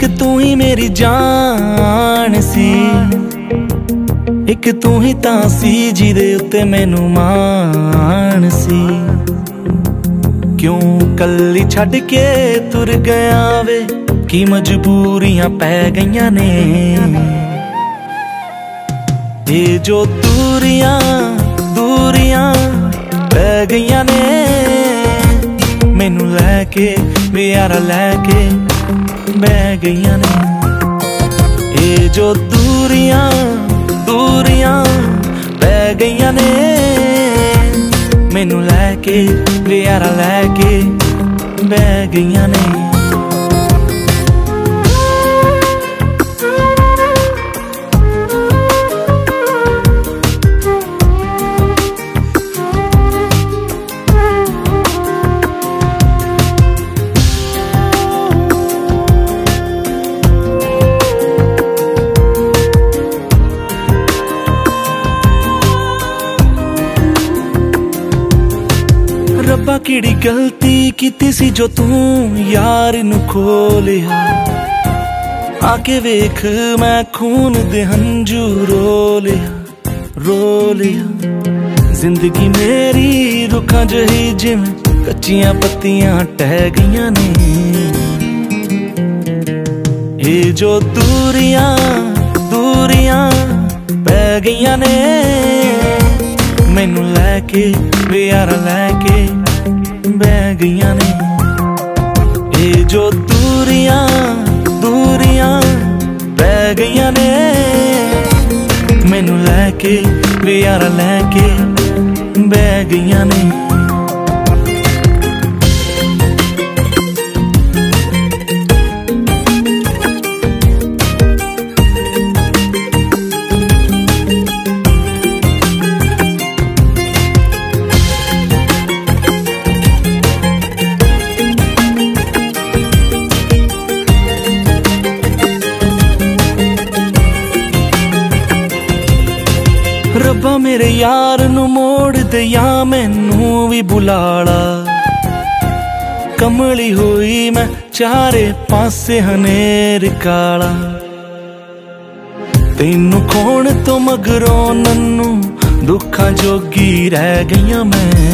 एक तू ही मेरी जान सी, एक तू ही तां सी जिदे उत्ते मैनू मान सी। क्यों कल्ली छड्ड के तुर गया वे, की मजबूरियां पै गईयां ने। ये जो दूरियां दूरियां पै गईयां ने, मैनू लैके वे यारा लैके बह गईयां ने। ये जो दूरियां दूरियां पै गईयां ने, मैनू लैके वे यारा लैके बह गईयां ने। रब्बा किहड़ी गलती कीती सी जो तू यार नू खोलिया। आके वेख मैं खून दे हंजू रो लिया। जिंदगी मेरी रुखां जही जिवें कच्चियां पत्तियां टह गईयां ने। ये जो दूरियां दूरियां पै गईयां ने, मैनू लैके वे यारा लैके बह गईयां ने। ये जो दूरियां दूरियां पै गईयां ने, मैनू लैके वे यारा लैके बह गईयां ने। रब्बा मेरे यार नू मोड़ दे या मैनू भी बुलाला। कमली हुई मैं चारे पासे हनेर काला। तेनू खोण तो मगरों नन्नू दुखां जोगी रह गईयां मैं।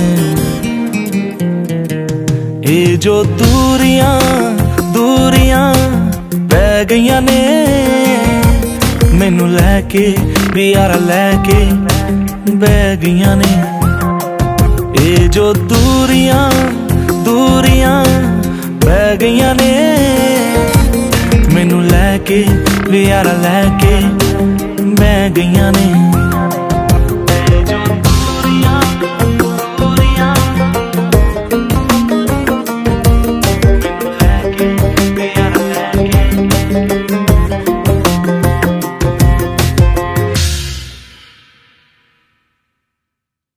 ये जो दूरियां दूरियां पै गईयां ने, मैनू लैके वे यारा लैके बह गईयां ने। ये जो दूरियां दूरियां पै गईयां ने, मैनू लैके वे यारा लैके बह गईयां ने।